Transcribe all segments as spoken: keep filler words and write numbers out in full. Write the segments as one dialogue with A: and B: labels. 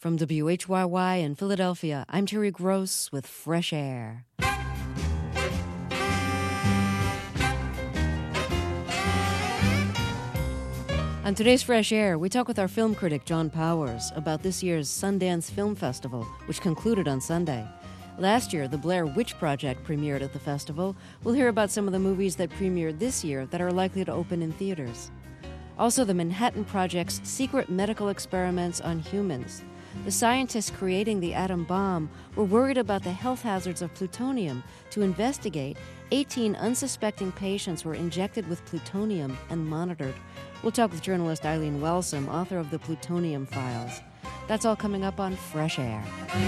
A: From W H Y Y in Philadelphia, I'm Terry Gross with Fresh Air. On today's Fresh Air, we talk with our film critic, John Powers, about this year's Sundance Film Festival, which concluded on Sunday. Last year, the Blair Witch Project premiered at the festival. We'll hear about some of the movies that premiered this year that are likely to open in theaters. Also, the Manhattan Project's secret medical experiments on humans. The scientists creating the atom bomb were worried about the health hazards of plutonium. To investigate, eighteen unsuspecting patients were injected with plutonium and monitored. We'll talk with journalist Eileen Wellsome, author of The Plutonium Files. That's all coming up on Fresh Air.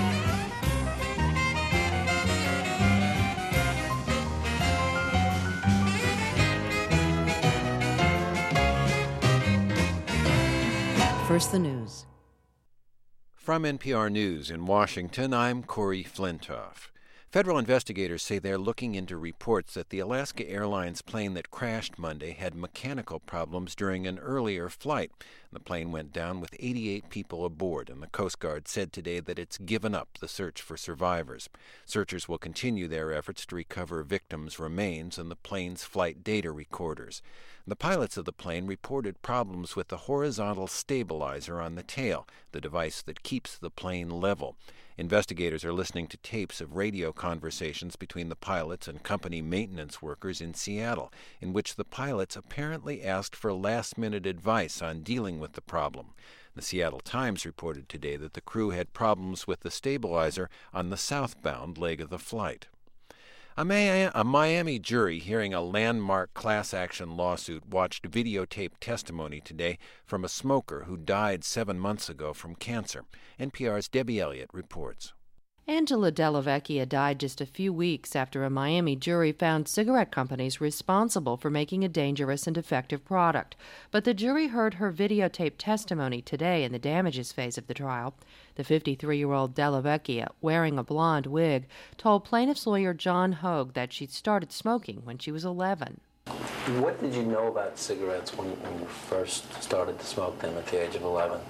A: First, the news.
B: From N P R News in Washington, I'm Corey Flintoff. Federal investigators say they're looking into reports that the Alaska Airlines plane that crashed Monday had mechanical problems during an earlier flight. The plane went down with eighty-eight people aboard, and the Coast Guard said today that it's given up the search for survivors. Searchers will continue their efforts to recover victims' remains and the plane's flight data recorders. The pilots of the plane reported problems with the horizontal stabilizer on the tail, the device that keeps the plane level. Investigators are listening to tapes of radio conversations between the pilots and company maintenance workers in Seattle, in which the pilots apparently asked for last-minute advice on dealing with the problem. The Seattle Times reported today that the crew had problems with the stabilizer on the southbound leg of the flight. A, May- a Miami jury hearing a landmark class-action lawsuit watched videotaped testimony today from a smoker who died seven months ago from cancer. N P R's Debbie Elliott reports.
C: Angela Della Vecchia died just a few weeks after a Miami jury found cigarette companies responsible for making a dangerous and defective product. But the jury heard her videotaped testimony today in the damages phase of the trial. The fifty-three-year-old Della Vecchia, wearing a blonde wig, told plaintiff's lawyer John Hogue that she'd started smoking when she was eleven.
D: What did you know about cigarettes when, when you first started to smoke them at the age of eleven?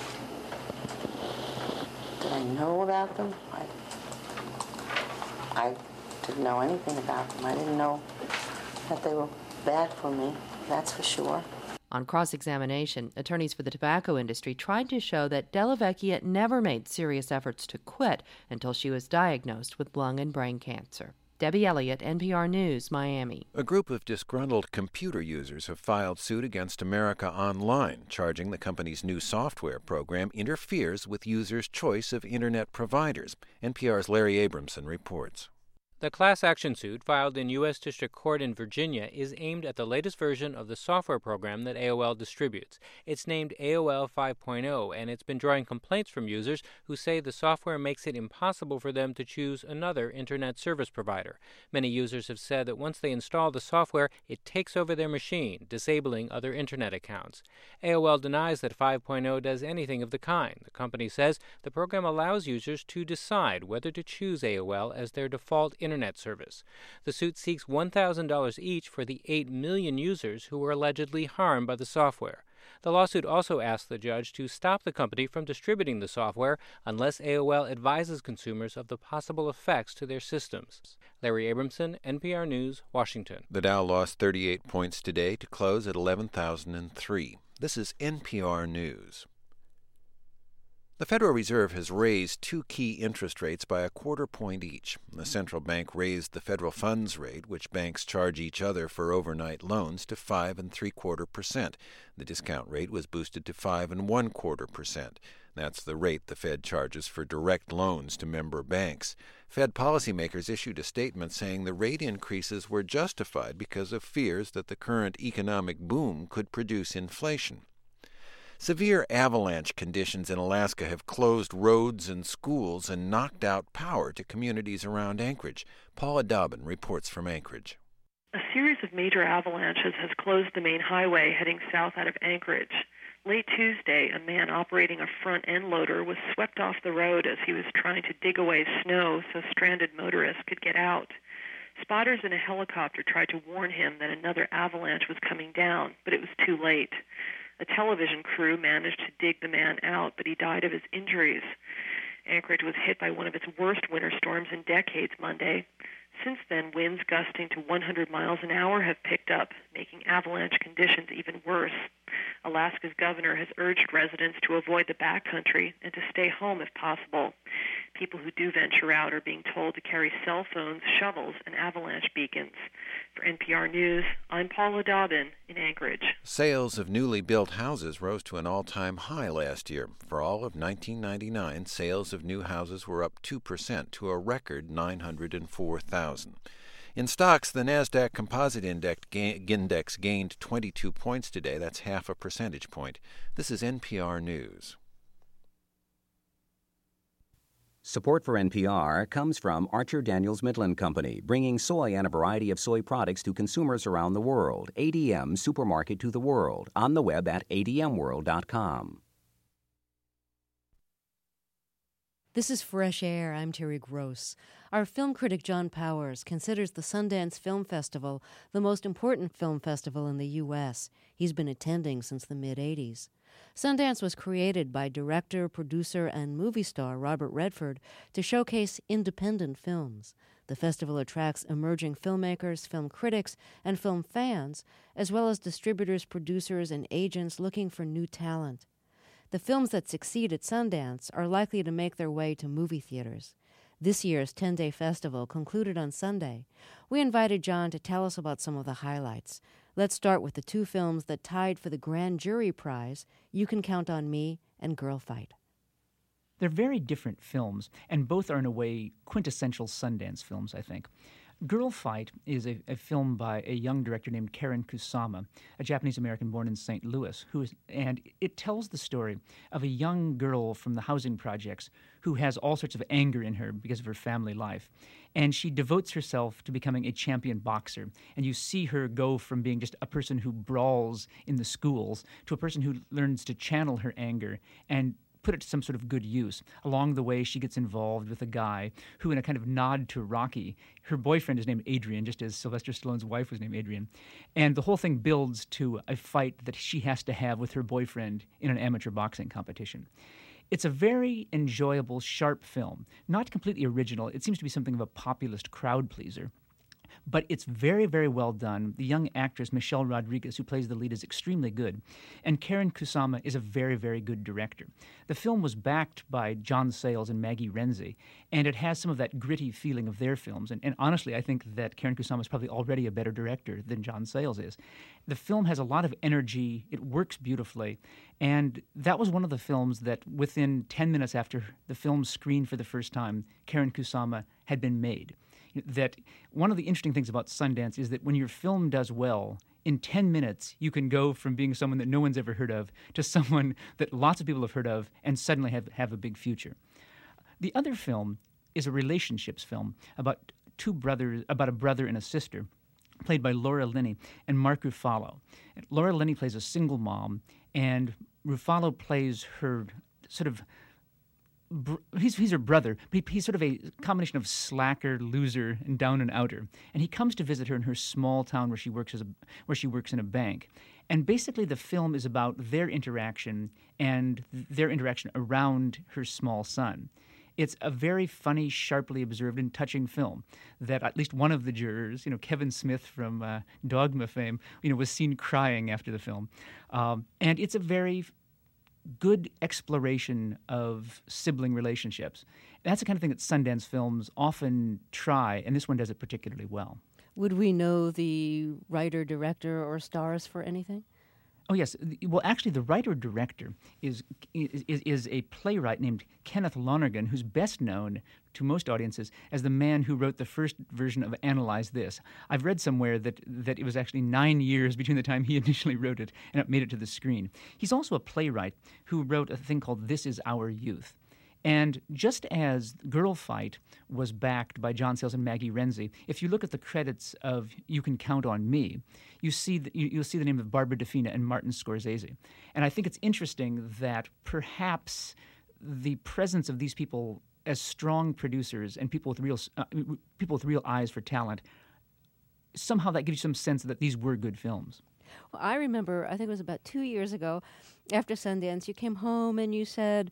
E: Did I know about them? I, I didn't know anything about them. I didn't know that they were bad for me, that's for sure.
C: On cross-examination, attorneys for the tobacco industry tried to show that Della Vecchia never made serious efforts to quit until she was diagnosed with lung and brain cancer. Debbie Elliott, N P R News, Miami.
B: A group of disgruntled computer users have filed suit against America Online, charging the company's new software program interferes with users' choice of Internet providers. N P R's Larry Abramson reports.
F: The class action suit filed in U S District Court in Virginia is aimed at the latest version of the software program that A O L distributes. It's named A O L five point oh, and it's been drawing complaints from users who say the software makes it impossible for them to choose another Internet service provider. Many users have said that once they install the software, it takes over their machine, disabling other Internet accounts. A O L denies that five point oh does anything of the kind. The company says the program allows users to decide whether to choose A O L as their default Internet Internet service. The suit seeks one thousand dollars each for the eight million users who were allegedly harmed by the software. The lawsuit also asks the judge to stop the company from distributing the software unless A O L advises consumers of the possible effects to their systems. Larry Abramson, N P R News, Washington.
B: The Dow lost thirty-eight points today to close at eleven thousand three. This is N P R News. The Federal Reserve has raised two key interest rates by a quarter point each. The central bank raised the federal funds rate, which banks charge each other for overnight loans, to five and three quarter percent. The discount rate was boosted to five and one quarter percent. That's the rate the Fed charges for direct loans to member banks. Fed policymakers issued a statement saying the rate increases were justified because of fears that the current economic boom could produce inflation. Severe avalanche conditions in Alaska have closed roads and schools and knocked out power to communities around Anchorage. Paula Dobbin reports from Anchorage.
G: A series of major avalanches has closed the main highway heading south out of Anchorage. Late Tuesday, a man operating a front-end loader was swept off the road as he was trying to dig away snow so stranded motorists could get out. Spotters in a helicopter tried to warn him that another avalanche was coming down, but it was too late. A television crew managed to dig the man out, but he died of his injuries. Anchorage was hit by one of its worst winter storms in decades Monday. Since then, winds gusting to one hundred miles an hour have picked up, making avalanche conditions even worse. Alaska's governor has urged residents to avoid the backcountry and to stay home if possible. People who do venture out are being told to carry cell phones, shovels, and avalanche beacons. For N P R News, I'm Paula Dobbin in Anchorage.
B: Sales of newly built houses rose to an all-time high last year. For all of nineteen ninety-nine, sales of new houses were up two percent to a record nine hundred four thousand. In stocks, the NASDAQ Composite Index, ga- index gained twenty-two points today. That's half a percentage point. This is N P R News.
H: Support for N P R comes from Archer Daniels Midland Company, bringing soy and a variety of soy products to consumers around the world. A D M Supermarket to the World, on the web at A D M world dot com.
A: This is Fresh Air. I'm Terry Gross. Our film critic John Powers considers the Sundance Film Festival the most important film festival in the U S. He's been attending since the mid-eighties. Sundance was created by director, producer, and movie star Robert Redford to showcase independent films. The festival attracts emerging filmmakers, film critics, and film fans, as well as distributors, producers, and agents looking for new talent. The films that succeed at Sundance are likely to make their way to movie theaters. This year's ten-day festival concluded on Sunday. We invited John to tell us about some of the highlights. Let's start with the two films that tied for the Grand Jury Prize, You Can Count on Me and Girl Fight.
I: They're very different films, and both are in a way quintessential Sundance films, I think. Girl Fight is a, a film by a young director named Karen Kusama, a Japanese-American born in Saint Louis, who is, and it tells the story of a young girl from the housing projects who has all sorts of anger in her because of her family life. And she devotes herself to becoming a champion boxer. And you see her go from being just a person who brawls in the schools to a person who learns to channel her anger and put it to some sort of good use. Along the way, she gets involved with a guy who, in a kind of nod to Rocky, her boyfriend is named Adrian, just as Sylvester Stallone's wife was named Adrian. And the whole thing builds to a fight that she has to have with her boyfriend in an amateur boxing competition. It's a very enjoyable, sharp film. Not completely original. It seems to be something of a populist crowd pleaser. But it's very, very well done. The young actress, Michelle Rodriguez, who plays the lead, is extremely good. And Karen Kusama is a very, very good director. The film was backed by John Sayles and Maggie Renzi, and it has some of that gritty feeling of their films. And, and honestly, I think that Karen Kusama is probably already a better director than John Sayles is. The film has a lot of energy. It works beautifully. And that was one of the films that within ten minutes after the film screened for the first time, Karen Kusama had been made. That one of the interesting things about Sundance is that when your film does well, in ten minutes you can go from being someone that no one's ever heard of to someone that lots of people have heard of and suddenly have, have a big future. The other film is a relationships film about two brothers, about a brother and a sister, played by Laura Linney and Mark Ruffalo. Laura Linney plays a single mom, and Ruffalo plays her sort of He's, he's her brother, but he, he's sort of a combination of slacker, loser, and down and outer. And he comes to visit her in her small town where she works as a where she works in a bank. And basically, the film is about their interaction and their interaction around her small son. It's a very funny, sharply observed, and touching film that at least one of the jurors, you know, Kevin Smith from uh, Dogma fame, you know, was seen crying after the film. Um, and it's a very good exploration of sibling relationships. That's the kind of thing that Sundance films often try, and this one does it particularly well.
A: Would we know the writer, director, or stars for anything?
I: Oh, yes. Well, actually, the writer-director is, is is a playwright named Kenneth Lonergan, who's best known to most audiences as the man who wrote the first version of Analyze This. I've read somewhere that, that it was actually nine years between the time he initially wrote it and it made it to the screen. He's also a playwright who wrote a thing called This Is Our Youth. And just as Girl Fight was backed by John Sayles and Maggie Renzi, if you look at the credits of You Can Count on Me, you see the, you, you'll see the name of Barbara DeFina and Martin Scorsese. And I think it's interesting that perhaps the presence of these people as strong producers and people with real uh, people with real eyes for talent, somehow that gives you some sense that these were good films.
A: Well, I remember, I think it was about two years ago, after Sundance, you came home and you said,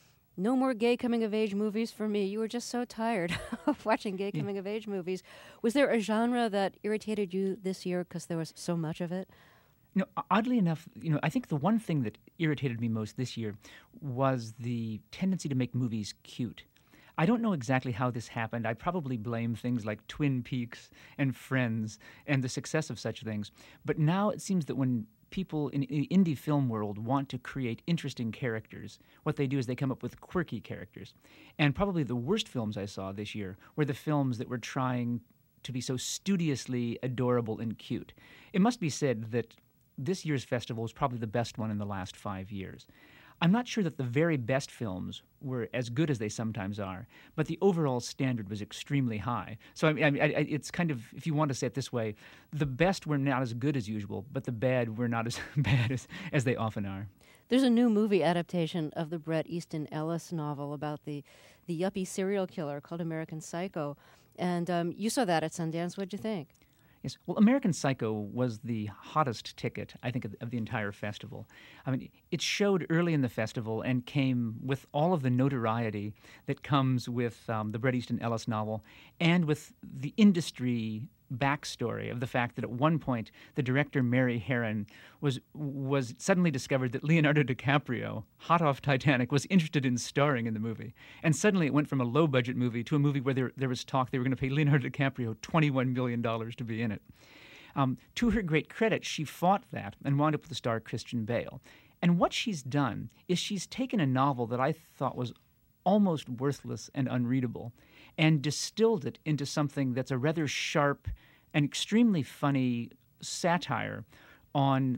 A: no more gay coming-of-age movies for me. You were just so tired of watching gay
I: Yeah.
A: coming-of-age movies. Was there a genre that irritated you this year because there was so much of it?
I: You know, oddly enough, you know, I think the one thing that irritated me most this year was the tendency to make movies cute. I don't know exactly how this happened. I probably blame things like Twin Peaks and Friends and the success of such things. But now it seems that when people in the indie film world want to create interesting characters, what they do is they come up with quirky characters. And probably the worst films I saw this year were the films that were trying to be so studiously adorable and cute. It must be said that this year's festival was probably the best one in the last five years. I'm not sure that the very best films were as good as they sometimes are, but the overall standard was extremely high. So I mean, I, I, it's kind of, if you want to say it this way, the best were not as good as usual, but the bad were not as bad as, as they often are.
A: There's a new movie adaptation of the Bret Easton Ellis novel about the, the yuppie serial killer called American Psycho. And um, you saw that at Sundance. What'd you think?
I: Yes. Well, American Psycho was the hottest ticket, I think, of, of the entire festival. I mean, it showed early in the festival and came with all of the notoriety that comes with um, the Bret Easton Ellis novel and with the industry backstory of the fact that at one point the director Mary Herron was was suddenly discovered that Leonardo DiCaprio, hot off Titanic, was interested in starring in the movie. And suddenly it went from a low-budget movie to a movie where there, there was talk they were going to pay Leonardo DiCaprio twenty-one million dollars to be in it. Um, to her great credit, she fought that and wound up with the star Christian Bale. And what she's done is she's taken a novel that I thought was almost worthless and unreadable and distilled it into something that's a rather sharp and extremely funny satire on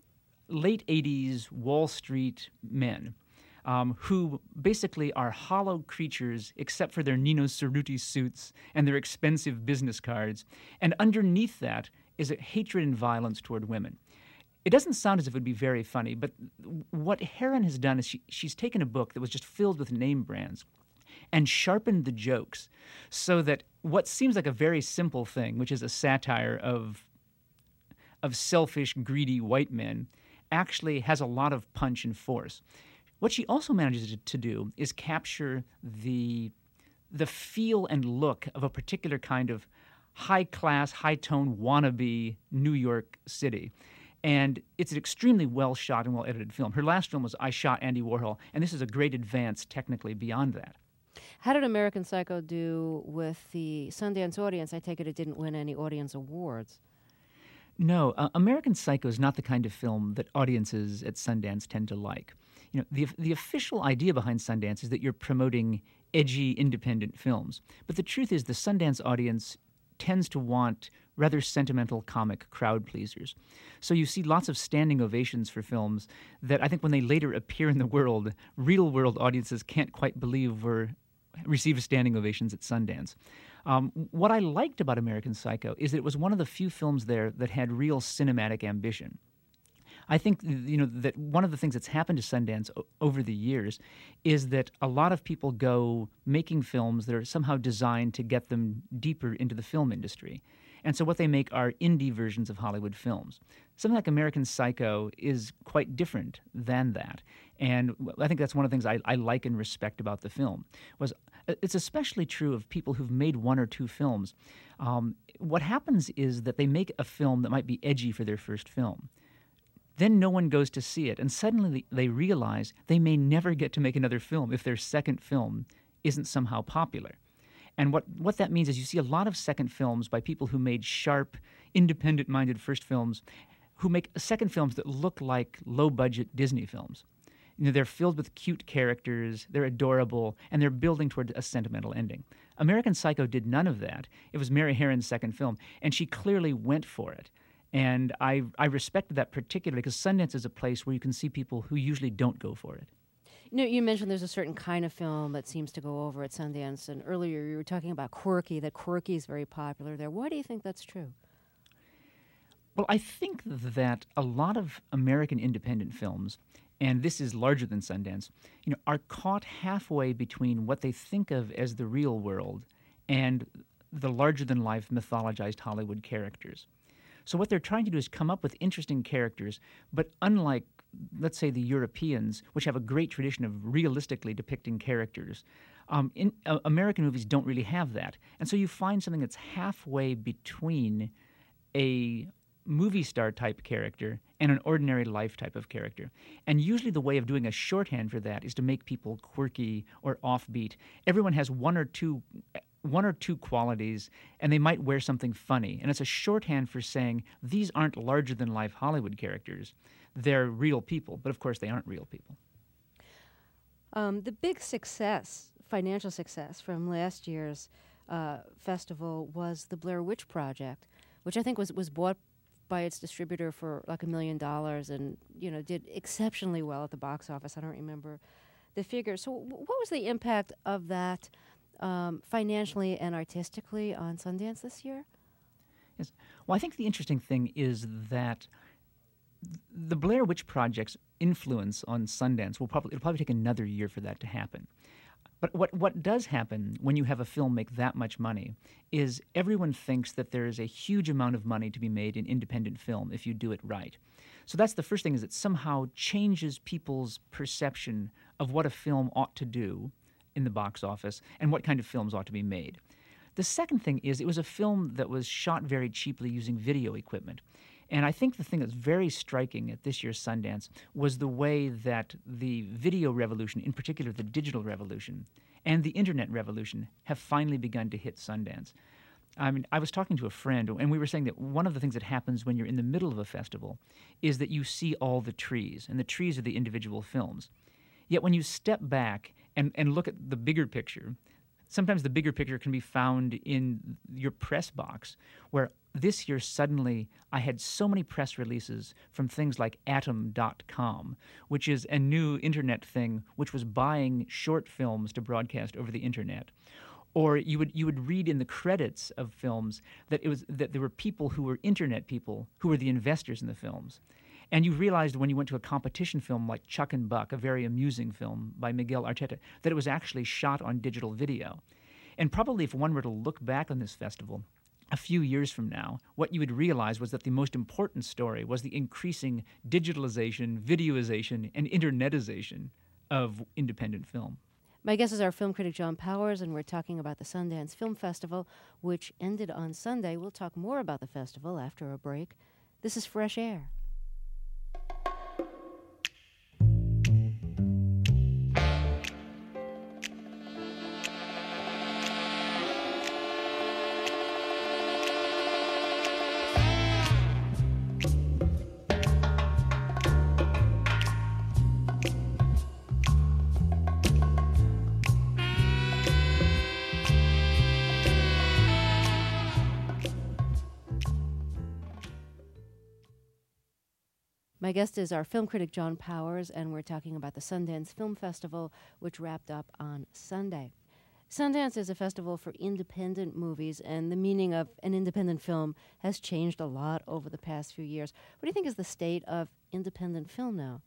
I: late eighties Wall Street men um, who basically are hollow creatures except for their Nino Cerruti suits and their expensive business cards. And underneath that is a hatred and violence toward women. It doesn't sound as if it would be very funny, but what Herron has done is she, she's taken a book that was just filled with name brands and sharpened the jokes so that what seems like a very simple thing, which is a satire of of selfish, greedy white men, actually has a lot of punch and force. What she also manages to do is capture the the feel and look of a particular kind of high-class, high-tone wannabe New York City. And it's an extremely well-shot and well-edited film. Her last film was I Shot Andy Warhol, and this is a great advance technically beyond that.
A: How did American Psycho do with the Sundance audience? I take it it didn't win any audience awards.
I: No, uh, American Psycho is not the kind of film that audiences at Sundance tend to like. You know, the the official idea behind Sundance is that you're promoting edgy, independent films. But the truth is the Sundance audience tends to want rather sentimental comic crowd pleasers. So you see lots of standing ovations for films that I think when they later appear in the world, real-world audiences can't quite believe were received standing ovations at Sundance. Um, what I liked about American Psycho is that it was one of the few films there that had real cinematic ambition. I think, you know, that one of the things that's happened to Sundance o- over the years is that a lot of people go making films that are somehow designed to get them deeper into the film industry. And so what they make are indie versions of Hollywood films. Something like American Psycho is quite different than that. And I think that's one of the things I, I like and respect about the film. Was it's especially true of people who've made one or two films. Um, what happens is that they make a film that might be edgy for their first film. Then no one goes to see it, and suddenly they realize they may never get to make another film if their second film isn't somehow popular. And what, what that means is you see a lot of second films by people who made sharp, independent-minded first films who make second films that look like low-budget Disney films. You know, they're filled with cute characters, they're adorable, and they're building toward a sentimental ending. American Psycho did none of that. It was Mary Herron's second film, and she clearly went for it. And I, I respected that particularly because Sundance is a place where you can see people who usually don't go for it.
A: You know, you mentioned there's a certain kind of film that seems to go over at Sundance, and earlier you were talking about quirky, that quirky is very popular there. Why do you think that's true?
I: Well, I think that a lot of American independent films, and this is larger than Sundance, you know, are caught halfway between what they think of as the real world and the larger-than-life mythologized Hollywood characters. So what they're trying to do is come up with interesting characters, but unlike, let's say, the Europeans, which have a great tradition of realistically depicting characters, um, in, uh, American movies don't really have that. And so you find something that's halfway between a movie star type character and an ordinary life type of character. And usually the way of doing a shorthand for that is to make people quirky or offbeat. Everyone has one or two one or two qualities, and they might wear something funny. And it's a shorthand for saying these aren't larger-than-life Hollywood characters. They're real people, but of course they aren't real people.
A: Um, the big success, financial success from last year's uh, festival was the Blair Witch Project, which I think was, was bought by its distributor for like a million dollars and, you know, did exceptionally well at the box office. I don't remember the figure. So w- what was the impact of that um, financially and artistically on Sundance this year?
I: Yes. Well, I think the interesting thing is that the Blair Witch Project's influence on Sundance will probably it'll probably take another year for that to happen. But what what does happen when you have a film make that much money is everyone thinks that there is a huge amount of money to be made in independent film if you do it right. So that's the first thing, is it somehow changes people's perception of what a film ought to do in the box office and what kind of films ought to be made. The second thing is it was a film that was shot very cheaply using video equipment. And I think the thing that's very striking at this year's Sundance was the way that the video revolution, in particular the digital revolution, and the internet revolution have finally begun to hit Sundance. I mean, I was talking to a friend, and we were saying that one of the things that happens when you're in the middle of a festival is that you see all the trees, and the trees are the individual films. Yet when you step back and, and look at the bigger picture, sometimes the bigger picture can be found in your press box, where this year suddenly I had so many press releases from things like atom dot com, which is a new internet thing which was buying short films to broadcast over the internet. Or you would you would read in the credits of films that it was that there were people who were internet people who were the investors in the films. And you realized when you went to a competition film like Chuck and Buck, a very amusing film by Miguel Arteta, that it was actually shot on digital video. And probably if one were to look back on this festival a few years from now, what you would realize was that the most important story was the increasing digitalization, videoization, and internetization of independent film.
A: My guest is our film critic, John Powers, and we're talking about the Sundance Film Festival, which ended on Sunday. We'll talk more about the festival after a break. This is Fresh Air. My guest is our film critic, John Powers, and we're talking about the Sundance Film Festival, which wrapped up on Sunday. Sundance is a festival for independent movies, and the meaning of an independent film has changed a lot over the past few years. What do you think is the state of independent film now?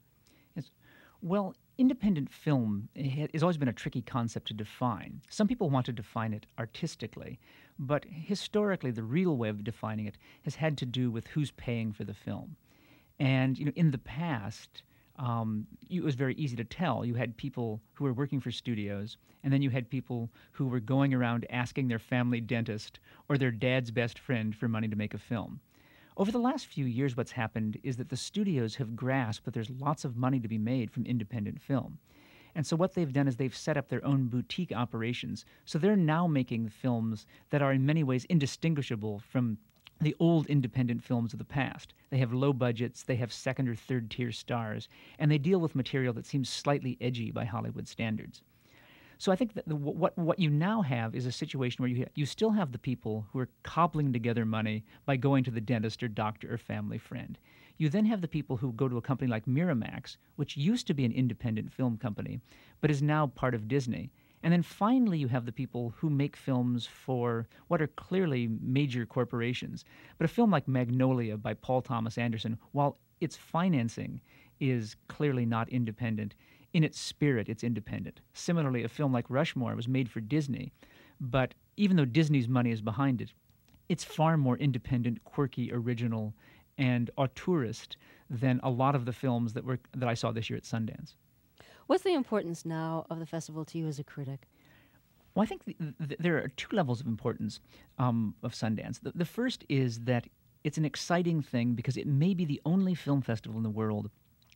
I: Yes. Well, independent film has always been a tricky concept to define. Some people want to define it artistically, but historically the real way of defining it has had to do with who's paying for the film. And you know, in the past, um, it was very easy to tell. You had people who were working for studios, and then you had people who were going around asking their family dentist or their dad's best friend for money to make a film. Over the last few years, what's happened is that the studios have grasped that there's lots of money to be made from independent film. And so what they've done is they've set up their own boutique operations. So they're now making films that are in many ways indistinguishable from the old independent films of the past. They have low budgets, they have second or third tier stars, and they deal with material that seems slightly edgy by Hollywood standards. So I think that the, what what you now have is a situation where you you still have the people who are cobbling together money by going to the dentist or doctor or family friend. You then have the people who go to a company like Miramax, which used to be an independent film company, but is now part of Disney. And then finally, you have the people who make films for what are clearly major corporations. But a film like Magnolia by Paul Thomas Anderson, while its financing is clearly not independent, in its spirit, it's independent. Similarly, a film like Rushmore was made for Disney, but even though Disney's money is behind it, it's far more independent, quirky, original, and auteurist than a lot of the films that were that I saw this year at Sundance.
A: What's the importance now of the festival to you as a critic?
I: Well, I think th- th- there are two levels of importance um, of Sundance. The, the first is that it's an exciting thing because it may be the only film festival in the world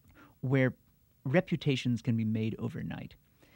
I: where reputations can be made overnight.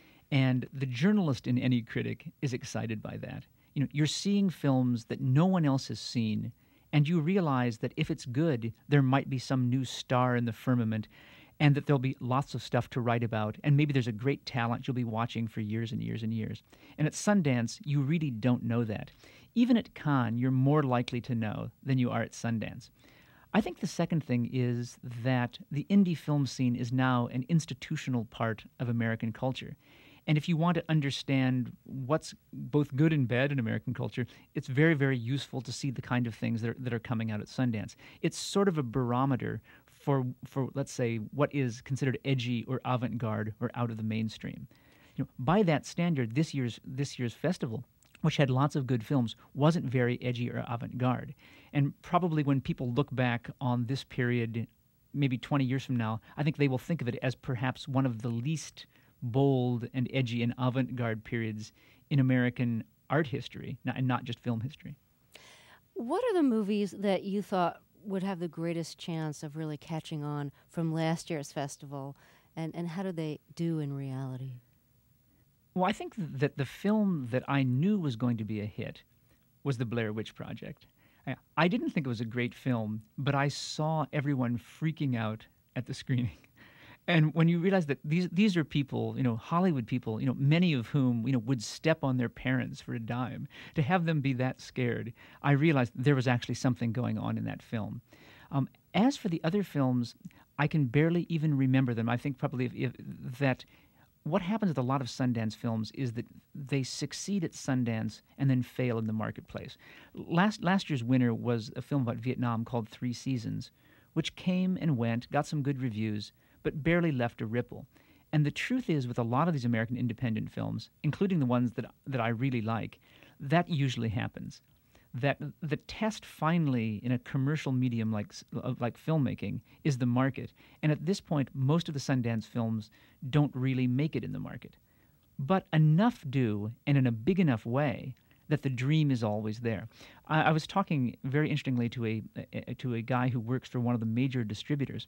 I: And the journalist in any critic is excited by that. You know, you're seeing films that no one else has seen, and you realize that if it's good, there might be some new star in the firmament, and that there'll be lots of stuff to write about, and maybe there's a great talent you'll be watching for years and years and years. And at Sundance, you really don't know that. Even at Cannes, you're more likely to know than you are at Sundance. I think the second thing is that the indie film scene is now an institutional part of American culture. And if you want to understand what's both good and bad in American culture, it's very, very useful to see the kind of things that are, that are coming out at Sundance. It's sort of a barometer for, for, let's say, what is considered edgy or avant-garde or out of the mainstream. You know, by that standard, this year's this year's festival, which had lots of good films, wasn't very edgy or avant-garde. And probably when people look back on this period, maybe twenty years from now, I think they will think of it as perhaps one of the least bold and edgy and avant-garde periods in American art history, and not just film history.
A: What are the movies that you thought would have the greatest chance of really catching on from last year's festival, and, and how did they do in reality?
I: Well, I think that the film that I knew was going to be a hit was The Blair Witch Project. I, I didn't think it was a great film, but I saw everyone freaking out at the screening. And when you realize that these these are people, you know, Hollywood people, you know, many of whom, you know, would step on their parents for a dime, to have them be that scared, I realized there was actually something going on in that film. Um, as for the other films, I can barely even remember them. I think probably if, if, that what happens with a lot of Sundance films is that they succeed at Sundance and then fail in the marketplace. Last last year's winner was a film about Vietnam called Three Seasons, which came and went, got some good reviews, but barely left a ripple. And the truth is, with a lot of these American independent films, including the ones that that I really like, that usually happens. That the test finally in a commercial medium like like filmmaking is the market. And at this point, most of the Sundance films don't really make it in the market. But enough do, and in a big enough way, that the dream is always there. I, I was talking very interestingly to a, a to a guy who works for one of the major distributors,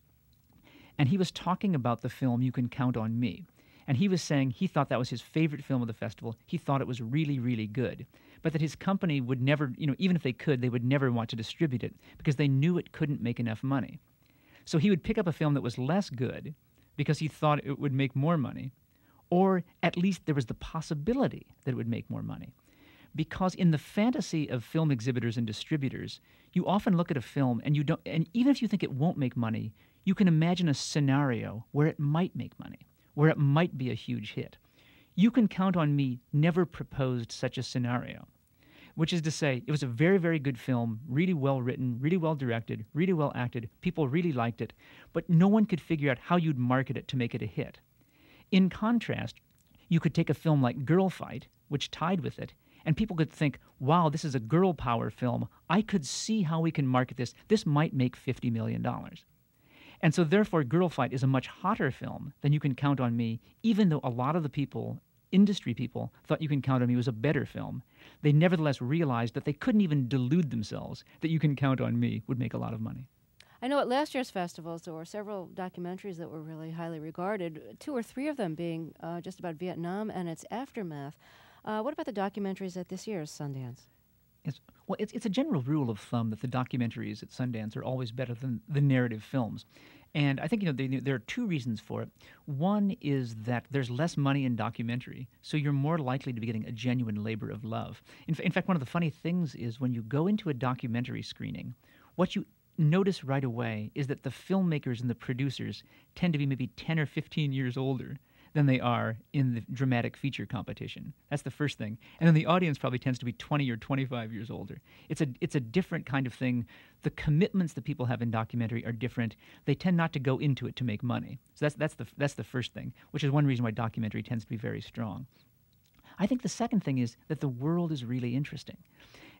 I: and he was talking about the film You Can Count on Me. And he was saying he thought that was his favorite film of the festival. He thought it was really, really good. But that his company would never, you know, even if they could, they would never want to distribute it because they knew it couldn't make enough money. So he would pick up a film that was less good because he thought it would make more money, or at least there was the possibility that it would make more money. Because in the fantasy of film exhibitors and distributors, you often look at a film and you don't, and even if you think it won't make money, you can imagine a scenario where it might make money, where it might be a huge hit. You Can Count on Me never proposed such a scenario, which is to say, it was a very, very good film, really well written, really well directed, really well acted, people really liked it, but no one could figure out how you'd market it to make it a hit. In contrast, you could take a film like Girl Fight, which tied with it, and people could think, wow, this is a girl power film. I could see how we can market this. This might make fifty million dollars. And so therefore, Girl Fight is a much hotter film than You Can Count on Me, even though a lot of the people, industry people, thought You Can Count on Me was a better film. They nevertheless realized that they couldn't even delude themselves that You Can Count on Me would make a lot of money.
A: I know at last year's festivals there were several documentaries that were really highly regarded, two or three of them being uh, just about Vietnam and its aftermath. Uh, what about the documentaries at this year's Sundance?
I: Yes. Well, it's, it's a general rule of thumb that the documentaries at Sundance are always better than the narrative films. And I think, you know, they, there are two reasons for it. One is that there's less money in documentary, so you're more likely to be getting a genuine labor of love. In, f- in fact, one of the funny things is when you go into a documentary screening, what you notice right away is that the filmmakers and the producers tend to be maybe ten or fifteen years older than they are in the dramatic feature competition. That's the first thing. And then the audience probably tends to be twenty or twenty-five years older. It's a it's a different kind of thing. The commitments that people have in documentary are different. They tend not to go into it to make money. So that's that's the that's the first thing, which is one reason why documentary tends to be very strong. I think the second thing is that the world is really interesting.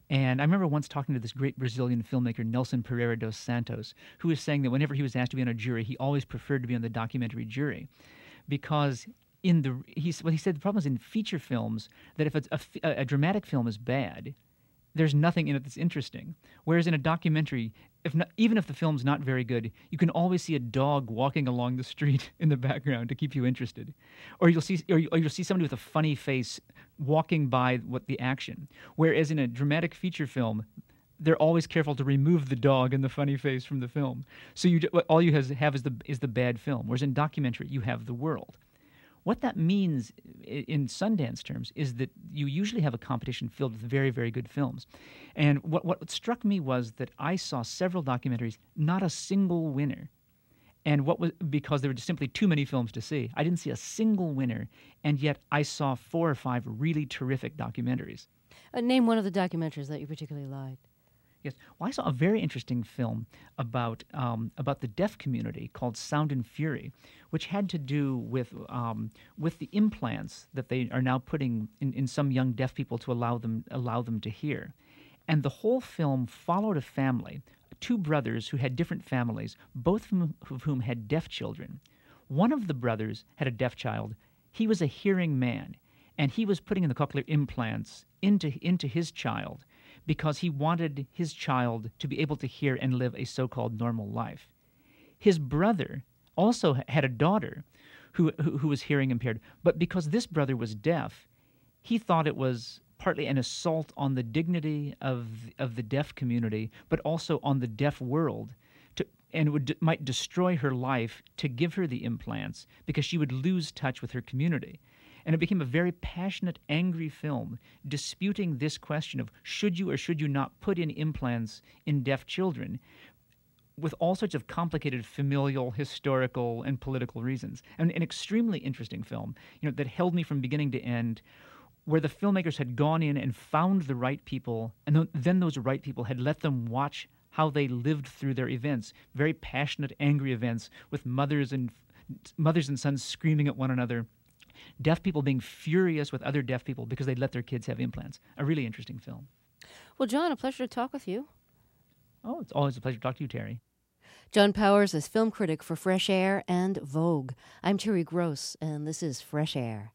I: And I remember once talking to this great Brazilian filmmaker, Nelson Pereira dos Santos, who was saying that whenever he was asked to be on a jury, he always preferred to be on the documentary jury because in the he, well, he said the problem is in feature films that if it's a, a, a dramatic film is bad, there's nothing in it that's interesting. Whereas in a documentary, if not, even if the film's not very good, you can always see a dog walking along the street in the background to keep you interested, or you'll see, or you'll see somebody with a funny face walking by what the action. Whereas in a dramatic feature film, they're always careful to remove the dog and the funny face from the film. So you all you have is the is the bad film. Whereas in documentary, you have the world. What that means in Sundance terms is that you usually have a competition filled with very, very good films. And what, what struck me was that I saw several documentaries, not a single winner. And what was because there were just simply too many films to see. I didn't see a single winner, and yet I saw four or five really terrific documentaries.
A: Uh, name one of the documentaries that you particularly liked.
I: Yes. Well, I saw a very interesting film about um, about the deaf community called Sound and Fury, which had to do with um, with the implants that they are now putting in, in some young deaf people to allow them allow them to hear. And the whole film followed a family, two brothers who had different families, both of whom, of whom had deaf children. One of the brothers had a deaf child. He was a hearing man, and he was putting in the cochlear implants into into his child, because he wanted his child to be able to hear and live a so-called normal life. His brother also had a daughter who, who, who was hearing impaired, but because this brother was deaf, he thought it was partly an assault on the dignity of, of the deaf community, but also on the deaf world, to, and would might destroy her life to give her the implants because she would lose touch with her community. And it became a very passionate, angry film disputing this question of should you or should you not put in implants in deaf children, with all sorts of complicated familial, historical, and political reasons. And an extremely interesting film, you know, that held me from beginning to end, where the filmmakers had gone in and found the right people, and then those right people had let them watch how they lived through their events, very passionate, angry events with mothers and mothers and sons screaming at one another, deaf people being furious with other deaf people because they let their kids have implants. A really interesting film.
A: Well, John, a pleasure to talk with you.
I: Oh, it's always a pleasure to talk to you, Terry.
A: John Powers is film critic for Fresh Air and Vogue. I'm Terry Gross, and this is Fresh Air.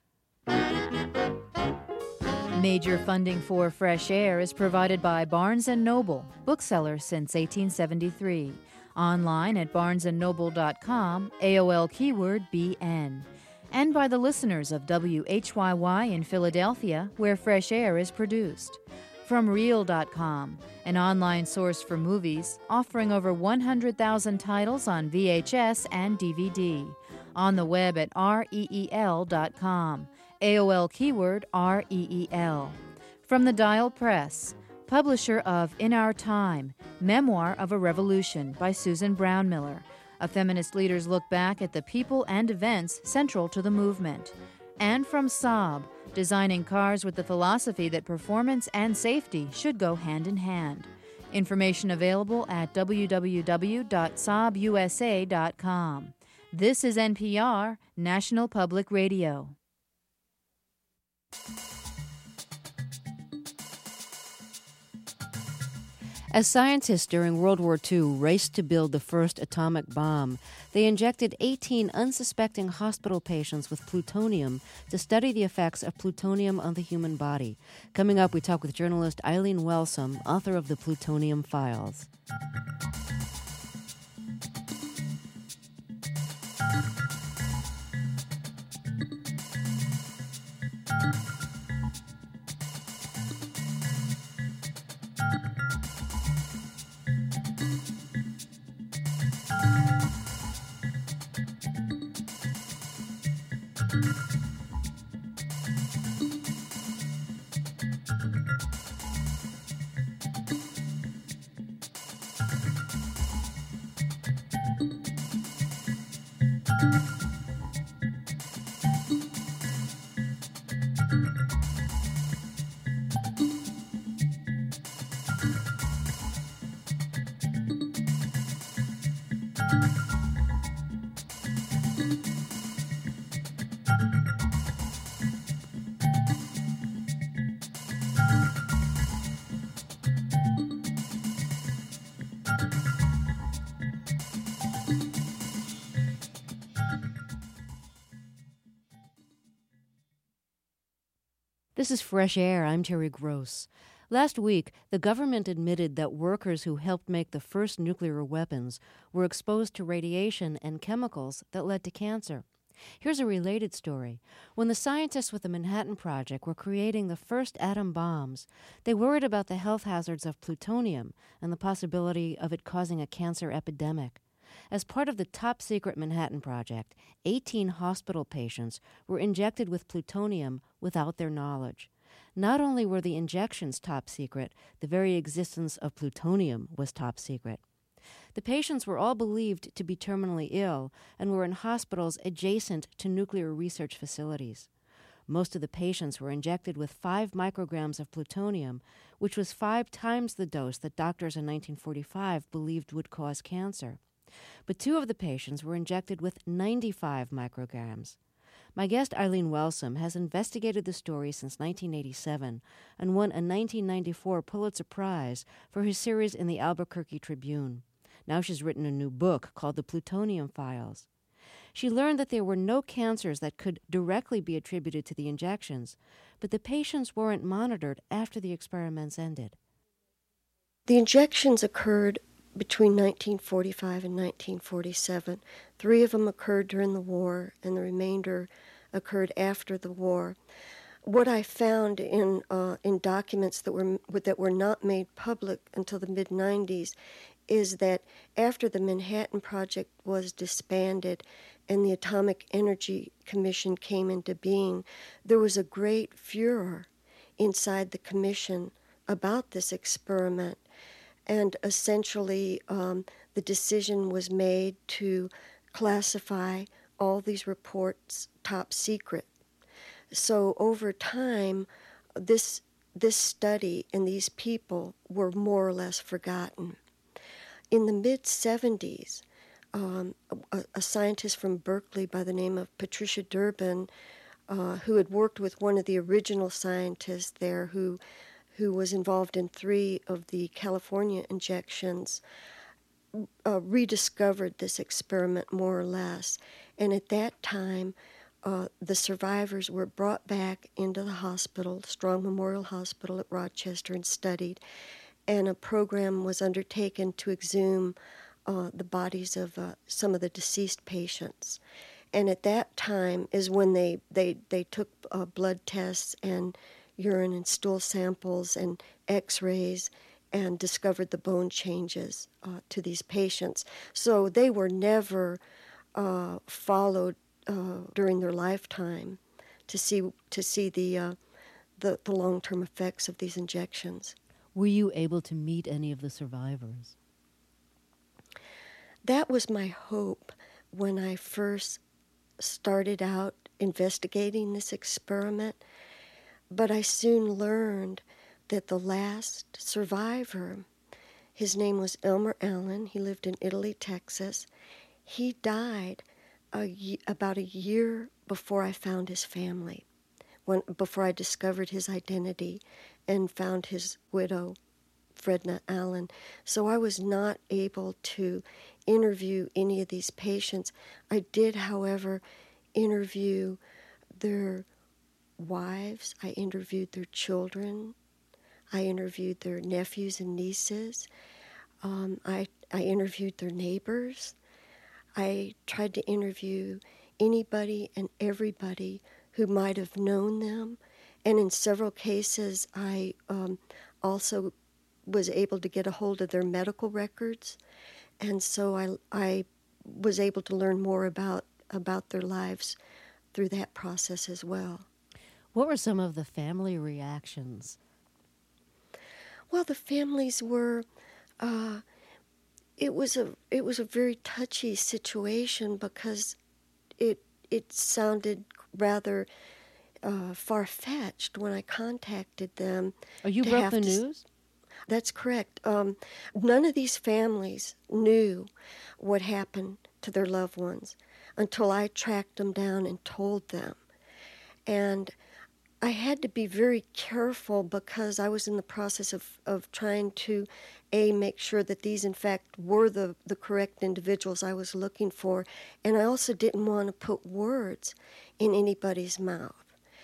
J: Major funding for Fresh Air is provided by Barnes and Noble, bookseller since eighteen seventy-three. Online at barnes and noble dot com, A O L keyword B N. And by the listeners of W H Y Y in Philadelphia, where Fresh Air is produced. From Reel dot com, an online source for movies, offering over one hundred thousand titles on V H S and D V D. On the web at reel dot com, A O L keyword R E E L. From the Dial Press, publisher of In Our Time, Memoir of a Revolution by Susan Brownmiller. A feminist leader's look back at the people and events central to the movement. And from Saab, designing cars with the philosophy that performance and safety should go hand in hand. Information available at w w w dot saab u s a dot com. This is N P R, National Public Radio.
A: As scientists during World War Two raced to build the first atomic bomb, they injected eighteen unsuspecting hospital patients with plutonium to study the effects of plutonium on the human body. Coming up, we talk with journalist Eileen Wellsome, author of The Plutonium Files. This is Fresh Air. I'm Terry Gross. Last week, the government admitted that workers who helped make the first nuclear weapons were exposed to radiation and chemicals that led to cancer. Here's a related story. When the scientists with the Manhattan Project were creating the first atom bombs, they worried about the health hazards of plutonium and the possibility of it causing a cancer epidemic. As part of the top-secret Manhattan Project, eighteen hospital patients were injected with plutonium without their knowledge. Not only were the injections top secret, the very existence of plutonium was top secret. The patients were all believed to be terminally ill and were in hospitals adjacent to nuclear research facilities. Most of the patients were injected with five micrograms of plutonium, which was five times the dose that doctors in nineteen forty-five believed would cause cancer. But two of the patients were injected with ninety-five micrograms. My guest Eileen Wellsome has investigated the story since nineteen eighty-seven and won a nineteen ninety-four Pulitzer Prize for her series in the Albuquerque Tribune. Now she's written a new book called The Plutonium Files. She learned that there were no cancers that could directly be attributed to the injections, but the patients weren't monitored after the experiments ended.
K: The injections occurred between nineteen forty-five and nineteen forty-seven. Three of them occurred during the war, and the remainder occurred after the war. What I found in uh, in documents that were that were not made public until the mid nineties is that after the Manhattan Project was disbanded and the Atomic Energy Commission came into being, there was a great furor inside the commission about this experiment. And essentially, um, the decision was made to classify all these reports top secret. So over time, this this study and these people were more or less forgotten. In the mid-seventies, um, a, a scientist from Berkeley by the name of Patricia Durbin, uh, who had worked with one of the original scientists there who who was involved in three of the California injections, uh, rediscovered this experiment more or less. And at that time, uh, the survivors were brought back into the hospital, Strong Memorial Hospital at Rochester, and studied. And a program was undertaken to exhume uh, the bodies of uh, some of the deceased patients. And at that time is when they, they, they took uh, blood tests and urine and stool samples and x-rays and discovered the bone changes uh, to these patients. So they were never uh, followed uh, during their lifetime to see to see the, uh, the the long-term effects of these injections.
A: Were you able to meet any of the survivors?
K: That was my hope when I first started out investigating this experiment. But I soon learned that the last survivor, his name was Elmer Allen, he lived in Italy, Texas, he died a, about a year before I found his family, when, before I discovered his identity and found his widow, Fredna Allen. So I was not able to interview any of these patients. I did, however, interview their wives, I interviewed their children, I interviewed their nephews and nieces, um, I, I interviewed their neighbors, I tried to interview anybody and everybody who might have known them, and in several cases I um, also was able to get a hold of their medical records, and so I, I was able to learn more about, about their lives through that process as well.
A: What were some of the family reactions?
K: Well, the families were, uh, it was a it was a very touchy situation because it it sounded rather uh, far-fetched when I contacted them.
A: Oh, you broke the news?
K: That's correct. Um, none of these families knew what happened to their loved ones until I tracked them down and told them. And I had to be very careful because I was in the process of, of trying to, A, make sure that these, in fact, were the, the correct individuals I was looking for, and I also didn't want to put words in anybody's mouth.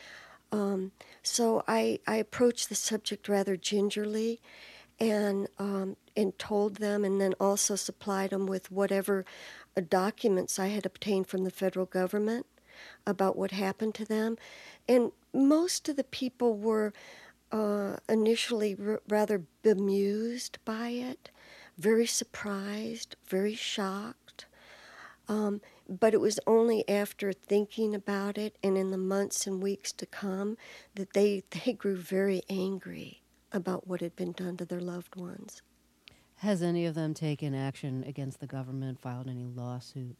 K: Um, so I, I approached the subject rather gingerly and um, and told them, and then also supplied them with whatever uh, documents I had obtained from the federal government about what happened to them. And most of the people were uh, initially r- rather bemused by it, very surprised, very shocked. Um, but it was only after thinking about it and in the months and weeks to come that they, they grew very angry about what had been done to their loved ones.
A: Has any of them taken action against the government, filed any lawsuit?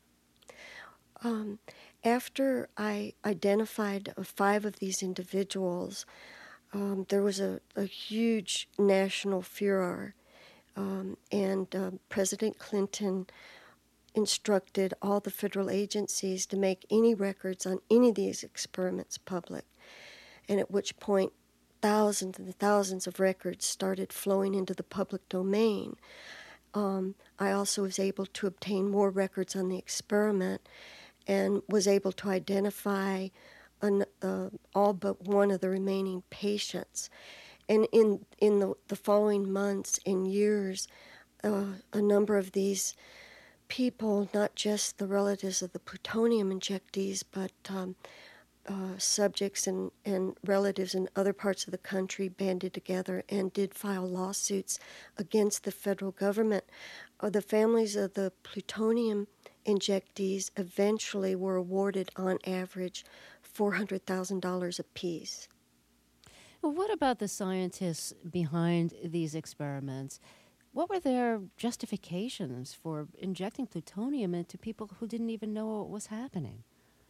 K: Um, after I identified uh, five of these individuals, um, there was a, a huge national furor, um, and uh, President Clinton instructed all the federal agencies to make any records on any of these experiments public, and at which point thousands and thousands of records started flowing into the public domain. Um, I also was able to obtain more records on the experiment and was able to identify an, uh, all but one of the remaining patients. And in, in the, the following months and years, uh, a number of these people, not just the relatives of the plutonium injectees, but um, uh, subjects and, and relatives in other parts of the country banded together and did file lawsuits against the federal government. Uh, the families of the plutonium injectees eventually were awarded, on average, four hundred thousand dollars apiece.
A: Well, what about the scientists behind these experiments? What were their justifications for injecting plutonium into people who didn't even know what was happening?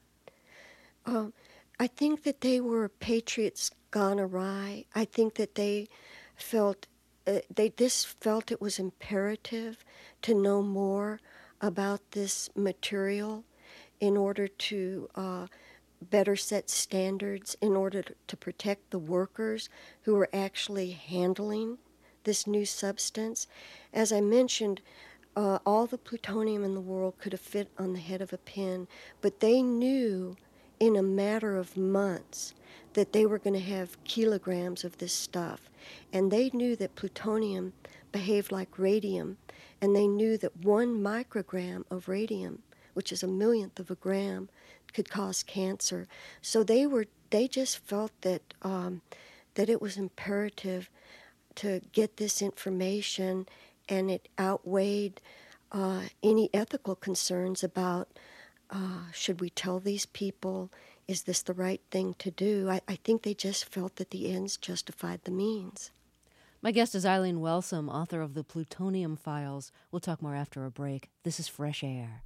K: Uh, I think that they were patriots gone awry. I think that they felt uh, they just felt it was imperative to know more about this material in order to uh, better set standards, in order to, to protect the workers who were actually handling this new substance. As I mentioned, uh, all the plutonium in the world could have fit on the head of a pin, but they knew in a matter of months that they were going to have kilograms of this stuff. And they knew that plutonium behaved like radium, and they knew that one microgram of radium, which is a millionth of a gram, could cause cancer. So they were they just felt that um, that it was imperative to get this information, and it outweighed uh, any ethical concerns about uh, should we tell these people, is this the right thing to do? I, I think they just felt that the ends justified the means.
A: My guest is Eileen Wellsome, author of The Plutonium Files. We'll talk more after a break. This is Fresh Air.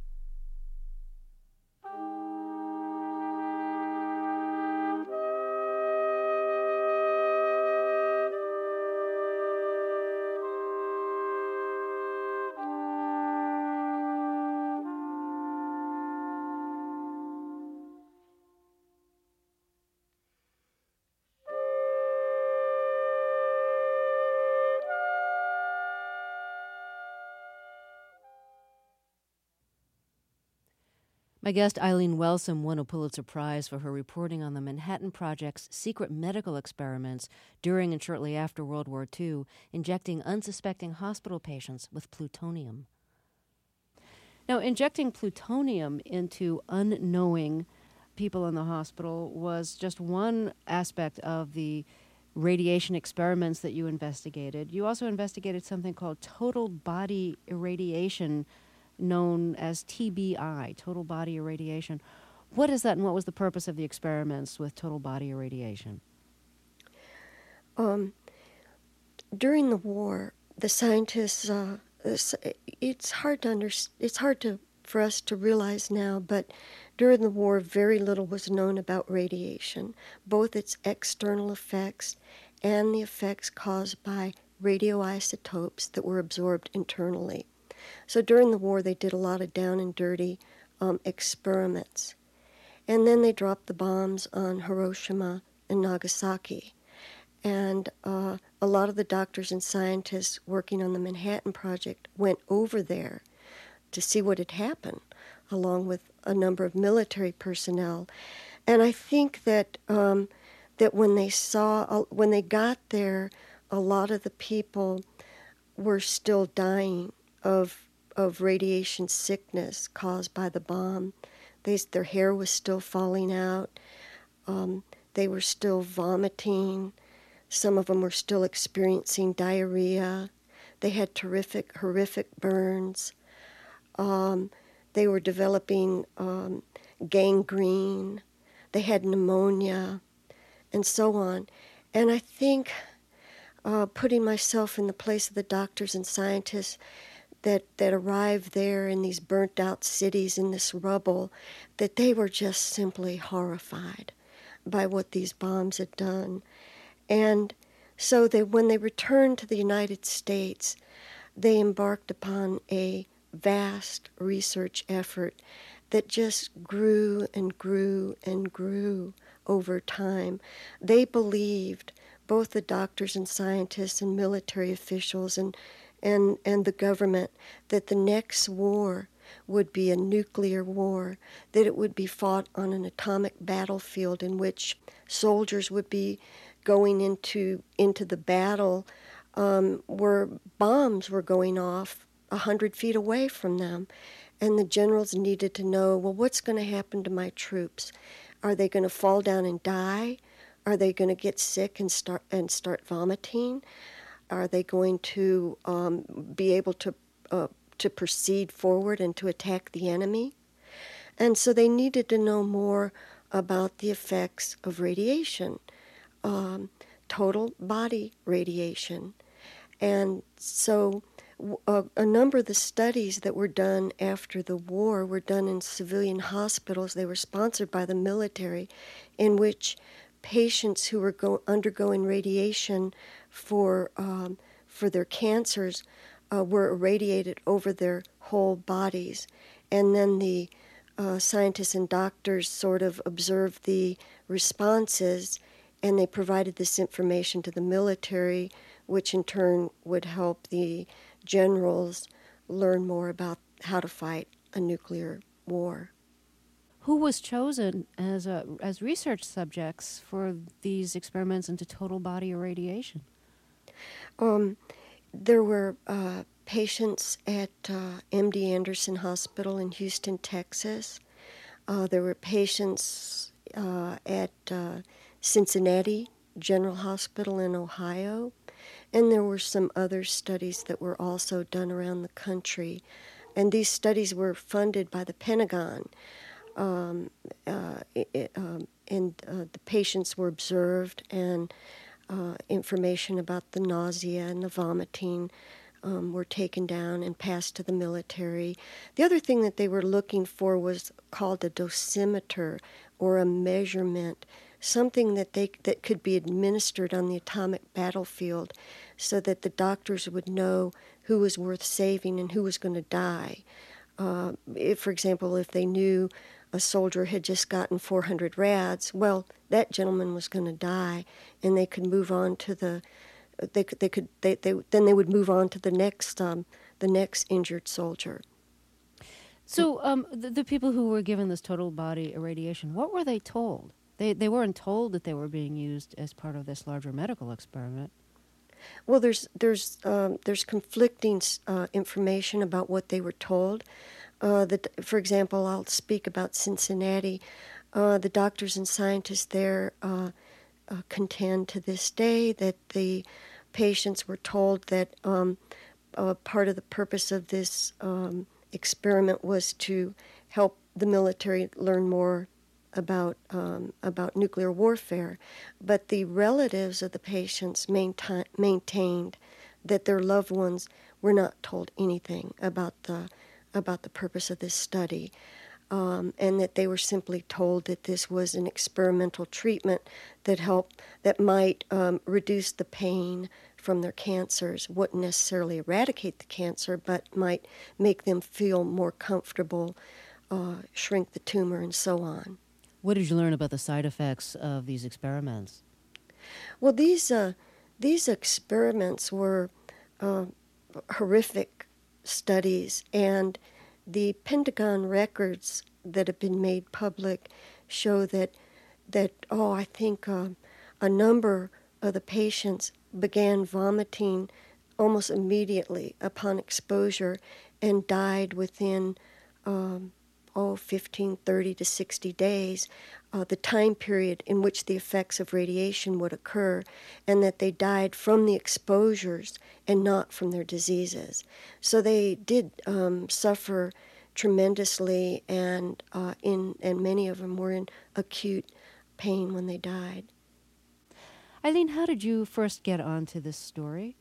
A: My guest, Eileen Wellsome, won a Pulitzer Prize for her reporting on the Manhattan Project's secret medical experiments during and shortly after World War Two, injecting unsuspecting hospital patients with plutonium. Now, injecting plutonium into unknowing people in the hospital was just one aspect of the radiation experiments that you investigated. You also investigated something called total body irradiation, known as T B I, total body irradiation. What is that, and what was the purpose of the experiments with total body irradiation?
K: Um, during the war, the scientists, uh, it's hard to under, it's hard to for us to realize now, but during the war, very little was known about radiation, both its external effects and the effects caused by radioisotopes that were absorbed internally. So during the war, they did a lot of down and dirty um, experiments. And then they dropped the bombs on Hiroshima and Nagasaki. And uh, a lot of the doctors and scientists working on the Manhattan Project went over there to see what had happened, along with a number of military personnel. And I think that um, that when they saw, uh, when they got there, a lot of the people were still dying of of radiation sickness caused by the bomb. They, their hair was still falling out. Um, they were still vomiting. Some of them were still experiencing diarrhea. They had terrific, horrific burns. Um, they were developing um, gangrene. They had pneumonia, and so on. And I think, uh, putting myself in the place of the doctors and scientists that, that arrived there in these burnt-out cities in this rubble, that they were just simply horrified by what these bombs had done. And so they, when they returned to the United States, they embarked upon a vast research effort that just grew and grew and grew over time. They believed, both the doctors and scientists and military officials and, and, and the government, that the next war would be a nuclear war, that it would be fought on an atomic battlefield in which soldiers would be going into into the battle um, where bombs were going off a hundred feet away from them. And the generals needed to know, well, what's going to happen to my troops? Are they going to fall down and die? Are they going to get sick and start and start vomiting? Are they going to um, be able to uh, to proceed forward and to attack the enemy? And so they needed to know more about the effects of radiation, um, total body radiation. And so a, a number of the studies that were done after the war were done in civilian hospitals. They were sponsored by the military, in which patients who were go, undergoing radiation for um, for their cancers uh, were irradiated over their whole bodies. And then the uh, scientists and doctors sort of observed the responses, and they provided this information to the military, which in turn would help the generals learn more about how to fight a nuclear war.
A: Who was chosen as a, as research subjects for these experiments into total body irradiation?
K: Um, there were uh, patients at uh, M D Anderson Hospital in Houston, Texas. Uh, there were patients uh, at uh, Cincinnati General Hospital in Ohio. And there were some other studies that were also done around the country. And these studies were funded by the Pentagon. Um, uh, it, um, and uh, the patients were observed, and uh, information about the nausea and the vomiting um, were taken down and passed to the military. The other thing that they were looking for was called a dosimeter, or a measurement, something that they that could be administered on the atomic battlefield, so that the doctors would know who was worth saving and who was going to die. Uh, if, for example, if they knew a soldier had just gotten four hundred rads, well, that gentleman was going to die, and they could move on to the. They could. They could. They. they then they would move on to the next. Um, the next injured soldier.
A: So, um, the, the people who were given this total body irradiation, what were they told? They they weren't told that they were being used as part of this larger medical experiment.
K: Well, there's there's um, there's conflicting uh, information about what they were told. Uh, that, for example, I'll speak about Cincinnati. Uh, the doctors and scientists there uh, uh, contend to this day that the patients were told that um, uh, part of the purpose of this um, experiment was to help the military learn more about um, about nuclear warfare, but the relatives of the patients maintain, maintained that their loved ones were not told anything about the about the purpose of this study, um, and that they were simply told that this was an experimental treatment that helped that might um, reduce the pain from their cancers. Wouldn't necessarily eradicate the cancer, but might make them feel more comfortable, uh, shrink the tumor, and so on.
A: What did you learn about the side effects of these experiments?
K: Well, these uh, these experiments were uh, horrific studies, and the Pentagon records that have been made public show that that oh, I think uh, a number of the patients began vomiting almost immediately upon exposure and died within um, oh, fifteen, thirty to sixty days, uh, the time period in which the effects of radiation would occur, and that they died from the exposures and not from their diseases. So they did um, suffer tremendously, and uh, in and many of them were in acute pain when they died.
A: Eileen, how did you first get onto this story?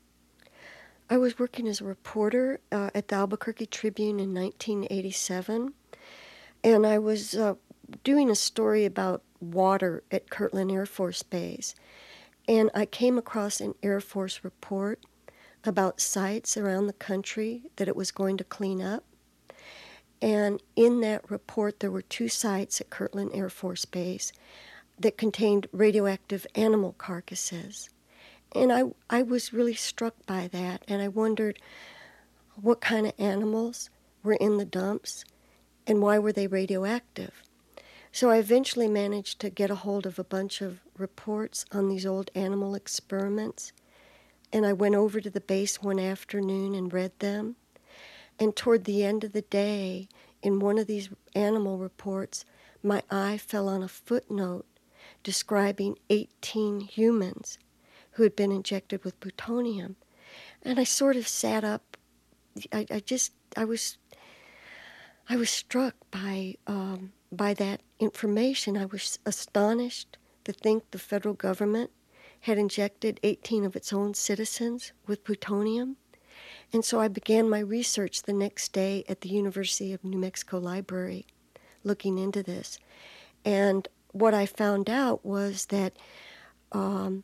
K: I was working as a reporter uh, at the Albuquerque Tribune in nineteen eighty-seven, and I was uh, doing a story about water at Kirtland Air Force Base, and I came across an Air Force report about sites around the country that it was going to clean up. And in that report, there were two sites at Kirtland Air Force Base that contained radioactive animal carcasses. And I, I was really struck by that, and I wondered what kind of animals were in the dumps and why were they radioactive. So I eventually managed to get a hold of a bunch of reports on these old animal experiments, and I went over to the base one afternoon and read them. And toward the end of the day, in one of these animal reports, my eye fell on a footnote describing eighteen humans who had been injected with plutonium. And I sort of sat up. I, I just, I was, I was struck by, um, by that information. I was astonished to think the federal government had injected eighteen of its own citizens with plutonium. And so I began my research the next day at the University of New Mexico Library, looking into this. And what I found out was that um,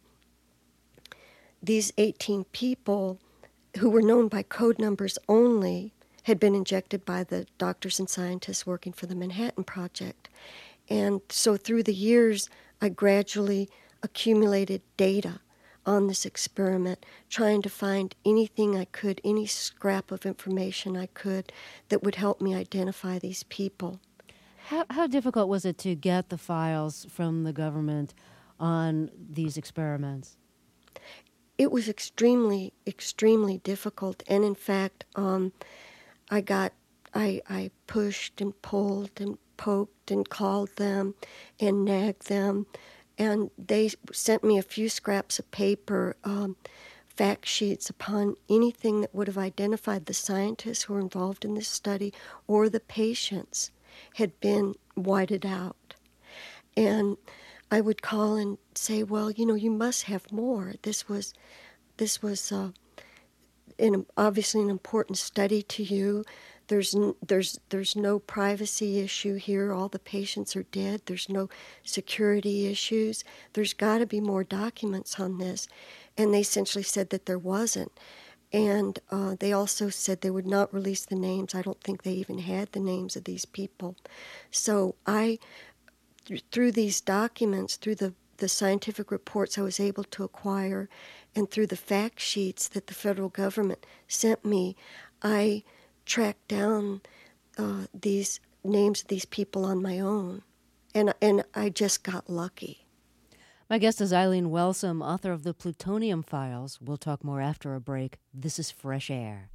K: these eighteen people, who were known by code numbers only, had been injected by the doctors and scientists working for the Manhattan Project. And so through the years, I gradually accumulated data on this experiment, trying to find anything I could, any scrap of information I could that would help me identify these people.
A: How, how difficult was it to get the files from the government on these experiments?
K: It was extremely, extremely difficult. And in fact, um, I got, I, I pushed and pulled and poked and called them and nagged them. And they sent me a few scraps of paper, um, fact sheets upon anything that would have identified the scientists who were involved in this study or the patients had been whited out. And I would call and say, well, you know, you must have more. This was, this was uh, an, obviously an important study to you. There's there's there's no privacy issue here. All the patients are dead. There's no security issues. There's got to be more documents on this. And they essentially said that there wasn't. And uh, they also said they would not release the names. I don't think they even had the names of these people. So I, th- through these documents, through the, the scientific reports I was able to acquire, and through the fact sheets that the federal government sent me, I tracked down uh, these names of these people on my own, and and I just got lucky.
A: My guest is Eileen Wellsome, author of The Plutonium Files. We'll talk more after a break. This is Fresh Air.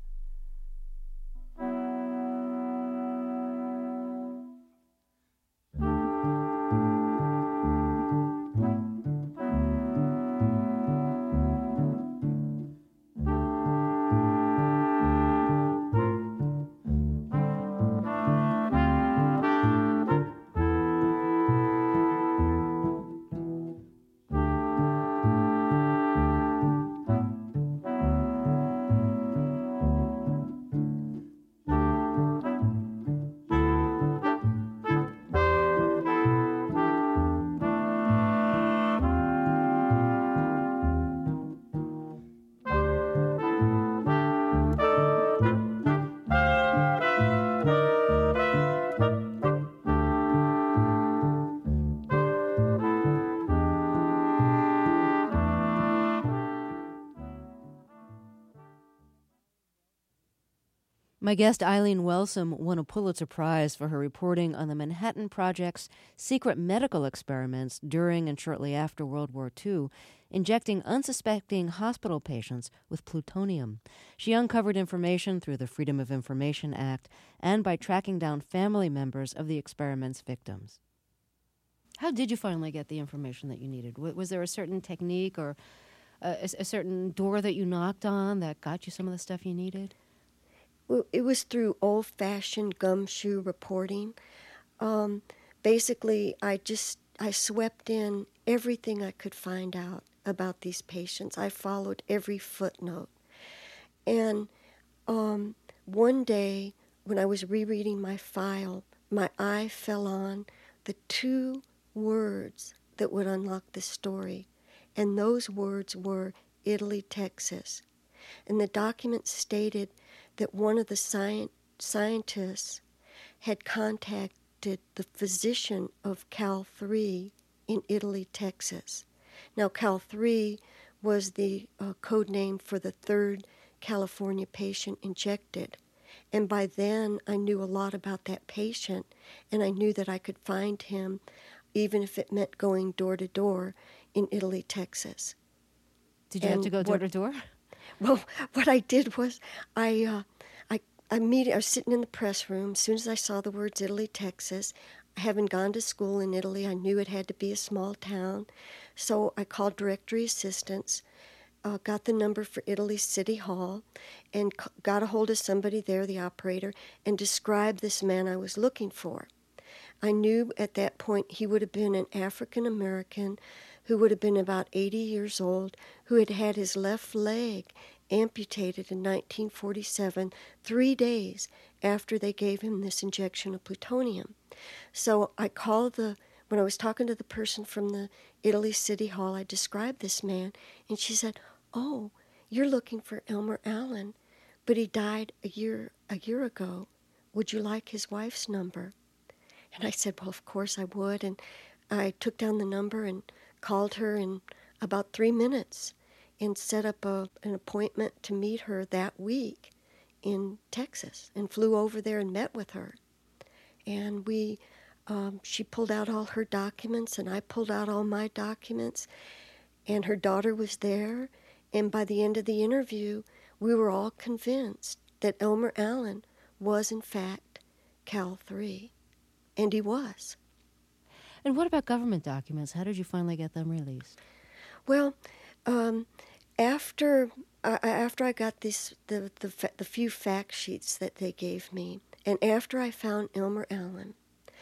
A: My guest Eileen Wellsome won a Pulitzer Prize for her reporting on the Manhattan Project's secret medical experiments during and shortly after World War Two, injecting unsuspecting hospital patients with plutonium. She uncovered information through the Freedom of Information Act and by tracking down family members of the experiment's victims. How did you finally get the information that you needed? Was there a certain technique or a, a certain door that you knocked on that got you some of the stuff you needed?
K: Well, it was through old-fashioned gumshoe reporting. Um, basically, I just, I swept in everything I could find out about these patients. I followed every footnote. And um, one day, when I was rereading my file, my eye fell on the two words that would unlock the story. And those words were Italy, Texas. And the document stated that one of the sci- scientists had contacted the physician of Cal three in Italy, Texas. Now, Cal three was the uh, code name for the third California patient injected. And by then, I knew a lot about that patient, and I knew that I could find him, even if it meant going door to door in Italy, Texas.
A: Did you
K: and
A: have to go door
K: what,
A: to door?
K: Well, what I did was I, uh, I, I, immediately, I was sitting in the press room. As soon as I saw the words Italy, Texas, having gone to school in Italy, I knew it had to be a small town. So I called directory assistance, uh, got the number for Italy City Hall, and c- got a hold of somebody there, the operator, and described this man I was looking for. I knew at that point he would have been an African American who would have been about eighty years old, who had had his left leg amputated in nineteen forty-seven, three days after they gave him this injection of plutonium. So I called the, when I was talking to the person from the Italy City Hall, I described this man, and she said, "Oh, you're looking for Elmer Allen, but he died a year a year ago. Would you like his wife's number?" And I said, "Well, of course I would." And I took down the number and called her in about three minutes and set up a, an appointment to meet her that week in Texas, and flew over there and met with her. And we, um, she pulled out all her documents, and I pulled out all my documents, and her daughter was there. And by the end of the interview, we were all convinced that Elmer Allen was, in fact, Cal three. And he was.
A: And what about government documents? How did you finally get them released?
K: Well, um, after uh, after I got this the, the the few fact sheets that they gave me, and after I found Elmer Allen,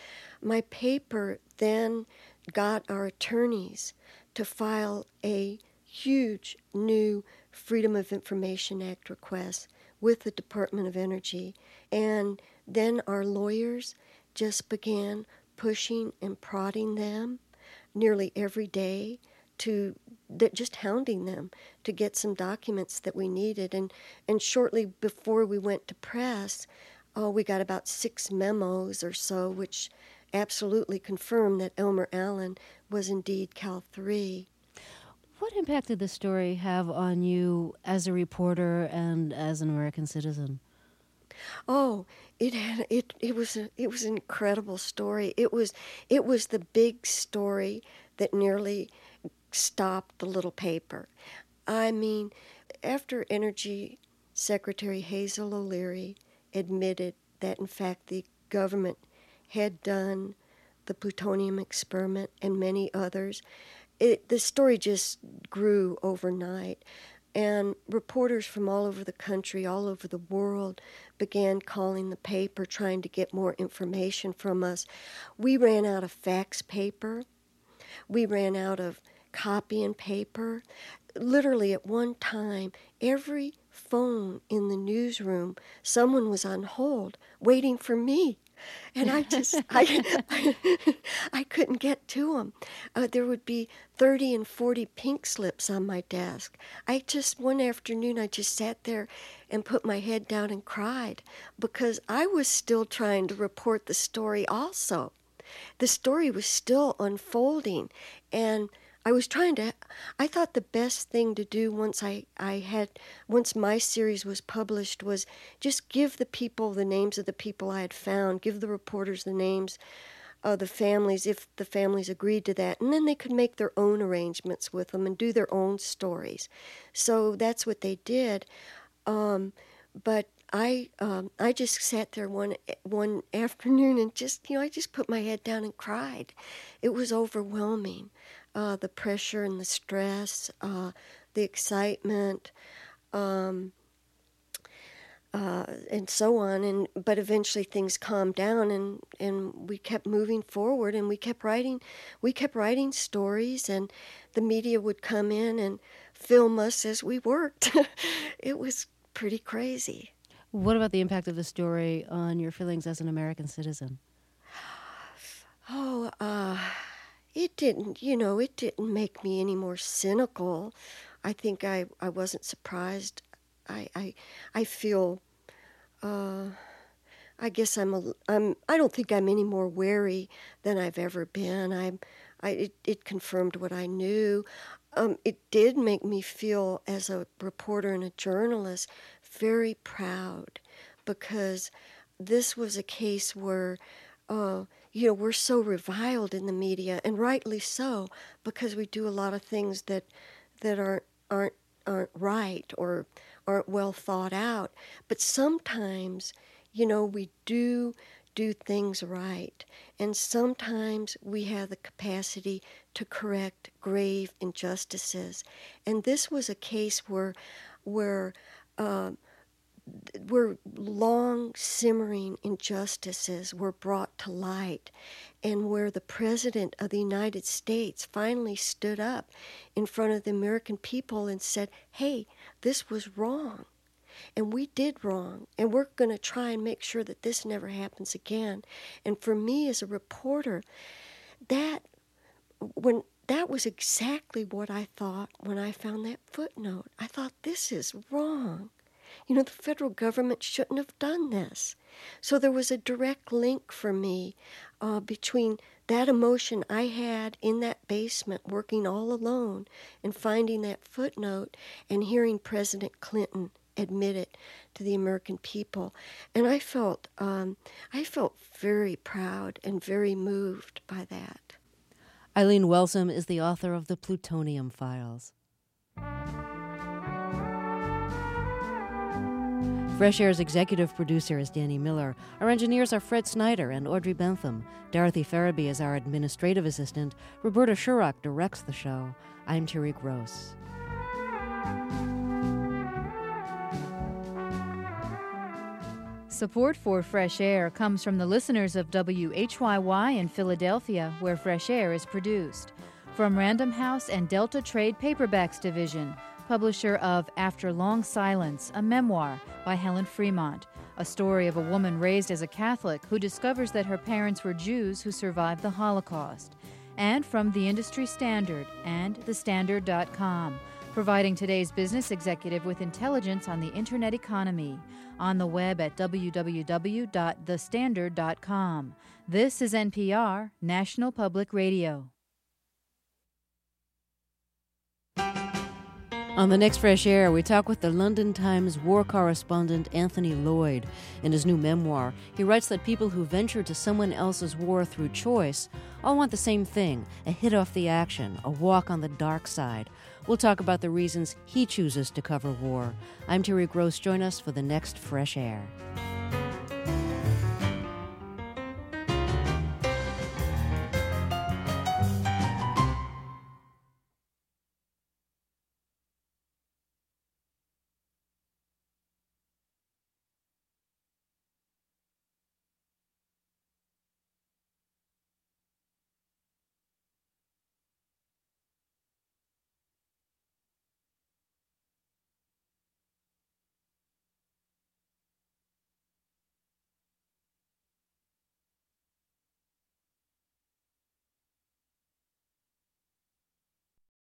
K: my paper then got our attorneys to file a huge new Freedom of Information Act request with the Department of Energy, and then our lawyers just began pushing and prodding them nearly every day, to that just hounding them to get some documents that we needed. And, and shortly before we went to press, oh, we got about six memos or so, which absolutely confirmed that Elmer Allen was indeed Cal three.
A: What impact did this story have on you as a reporter and as an American citizen?
K: Oh, it had it. It was a, it was an incredible story. It was it was the big story that nearly stopped the little paper. I mean, after Energy Secretary Hazel O'Leary admitted that in fact the government had done the plutonium experiment and many others, it, the story just grew overnight. And reporters from all over the country, all over the world, began calling the paper, trying to get more information from us. We ran out of fax paper. We ran out of copy and paper. Literally at one time, every phone in the newsroom, someone was on hold waiting for me. And I just, I, I, I couldn't get to them. Uh, there would be thirty and forty pink slips on my desk. I just, one afternoon, I just sat there and put my head down and cried because I was still trying to report the story also. The story was still unfolding, and I was trying to, I thought the best thing to do once I, I had, once my series was published was just give the people the names of the people I had found, give the reporters the names of the families, if the families agreed to that, and then they could make their own arrangements with them and do their own stories. So that's what they did. Um, but I um, I just sat there one one afternoon and just, you know, I just put my head down and cried. It was overwhelming. Uh, the pressure and the stress, uh, the excitement, um, uh, and so on. And but eventually things calmed down, and, and we kept moving forward, and we kept writing. We kept writing stories, and the media would come in and film us as we worked. It was pretty crazy.
A: What about the impact of the story on your feelings as an American citizen?
K: Oh, uh, it didn't, you know, it didn't make me any more cynical. I think I, I wasn't surprised. I I, I feel, uh, I guess I'm, a, I'm, I don't think I'm any more wary than I've ever been. I'm, I, it, it confirmed what I knew. Um, it did make me feel, as a reporter and a journalist, very proud, because this was a case where, uh, you know, we're so reviled in the media, and rightly so, because we do a lot of things that that aren't aren't aren't right or aren't well thought out. But sometimes, you know, we do do things right, and sometimes we have the capacity to correct grave injustices. And this was a case where where uh, where long simmering injustices were brought to light, and where the President of the United States finally stood up in front of the American people and said, hey, this was wrong, and we did wrong, and we're going to try and make sure that this never happens again. And for me as a reporter, that when that was exactly what I thought when I found that footnote. I thought, this is wrong. You know, the federal government shouldn't have done this. So there was a direct link for me uh, between that emotion I had in that basement working all alone and finding that footnote and hearing President Clinton admit it to the American people. And I felt, um, I felt very proud and very moved by that.
A: Eileen Wellsome is the author of The Plutonium Files. Fresh Air's executive producer is Danny Miller. Our engineers are Fred Snyder and Audrey Bentham. Dorothy Farabee is our administrative assistant. Roberta Shurock directs the show. I'm Terry Gross.
J: Support for Fresh Air comes from the listeners of W H Y Y in Philadelphia, where Fresh Air is produced. From Random House and Delta Trade Paperbacks Division, publisher of After Long Silence, a memoir by Helen Fremont, a story of a woman raised as a Catholic who discovers that her parents were Jews who survived the Holocaust. And from The Industry Standard and the standard dot com, providing today's business executive with intelligence on the Internet economy. On the web at w w w dot the standard dot com. This is N P R, National Public Radio.
A: On the next Fresh Air, we talk with the London Times war correspondent Anthony Lloyd. In his new memoir, he writes that people who venture to someone else's war through choice all want the same thing, a hit off the action, a walk on the dark side. We'll talk about the reasons he chooses to cover war. I'm Terry Gross. Join us for the next Fresh Air.